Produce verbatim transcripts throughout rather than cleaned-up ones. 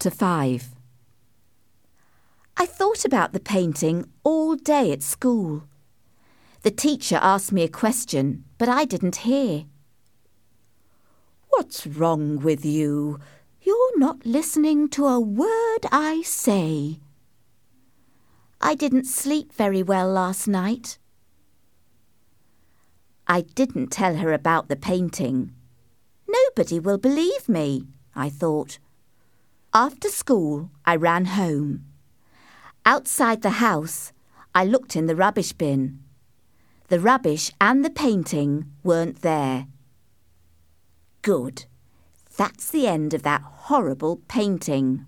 Chapter five. I thought about the painting all day at school. The teacher asked me a question, but I didn't hear. "What's wrong with you? You're not listening to a word I say." I didn't sleep very well last night. I didn't tell her about the painting. Nobody will believe me, I thought. After school, I ran home. Outside the house, I looked in the rubbish bin. The rubbish and the painting weren't there. Good. That's the end of that horrible painting.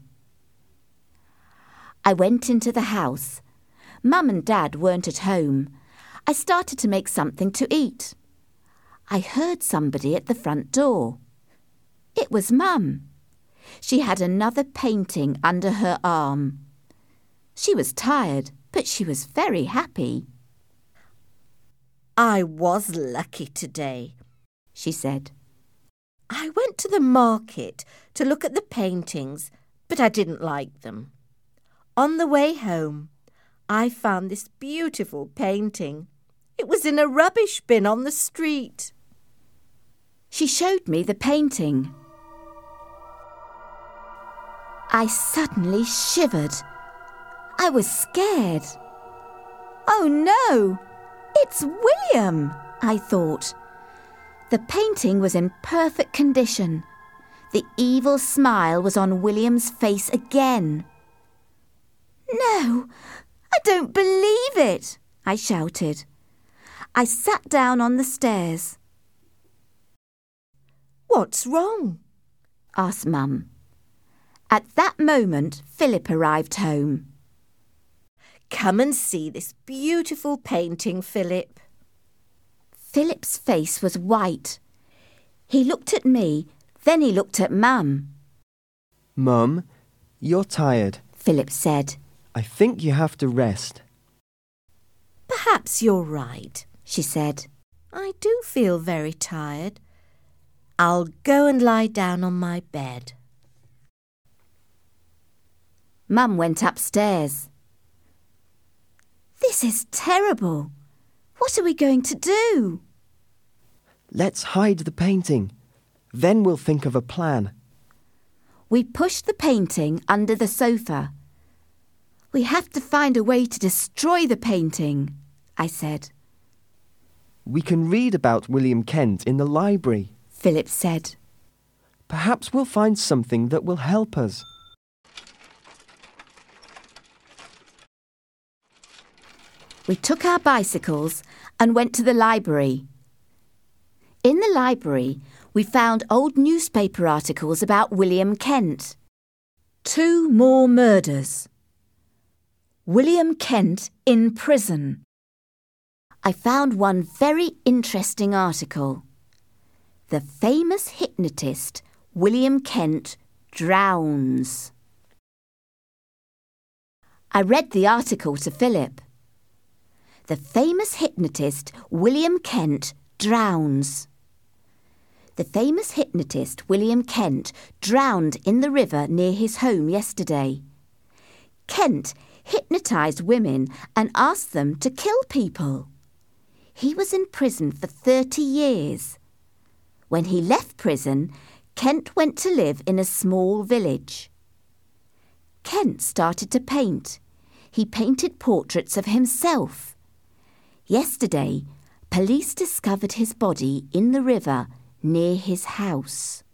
I went into the house. Mum and Dad weren't at home. I started to make something to eat. I heard somebody at the front door. It was Mum. She had another painting under her arm. She was tired, but she was very happy. "I was lucky today," she said. "I went to the market to look at the paintings, but I didn't like them. On the way home, I found this beautiful painting. It was in a rubbish bin on the street." She showed me the painting. I suddenly shivered. I was scared. "Oh no, it's William," I thought. The painting was in perfect condition. The evil smile was on William's face again. "No, I don't believe it," I shouted. I sat down on the stairs. "What's wrong?" asked Mum. At that moment, Philip arrived home. "Come and see this beautiful painting, Philip." Philip's face was white. He looked at me, then he looked at Mum. "Mum, you're tired," Philip said. "I think you have to rest." "Perhaps you're right," she said. "I do feel very tired. I'll go and lie down on my bed." Mum went upstairs. "This is terrible. What are we going to do?" "Let's hide the painting. Then we'll think of a plan." We pushed the painting under the sofa. "We have to find a way to destroy the painting," I said. "We can read about William Kent in the library," Philip said. "Perhaps we'll find something that will help us." We took our bicycles and went to the library. In the library, we found old newspaper articles about William Kent. Two more murders. William Kent in prison. I found one very interesting article. The famous hypnotist William Kent drowns. I read the article to Philip. The famous hypnotist William Kent drowns. The famous hypnotist William Kent drowned in the river near his home yesterday. Kent hypnotised women and asked them to kill people. He was in prison for thirty years. When he left prison, Kent went to live in a small village. Kent started to paint. He painted portraits of himself. Yesterday, police discovered his body in the river near his house.